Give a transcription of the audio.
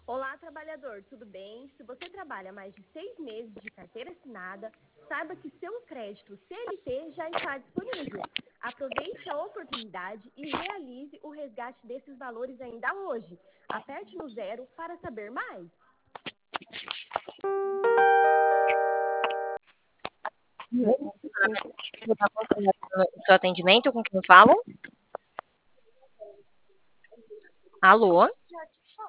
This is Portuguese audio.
Olá, trabalhador, tudo bem? Se você trabalha mais de 6 meses de carteira assinada, saiba que seu crédito CLT já está disponível. Aproveite a oportunidade e realize o resgate desses valores ainda hoje. Aperte no 0 para saber mais. O seu atendimento com quem falo? Alô?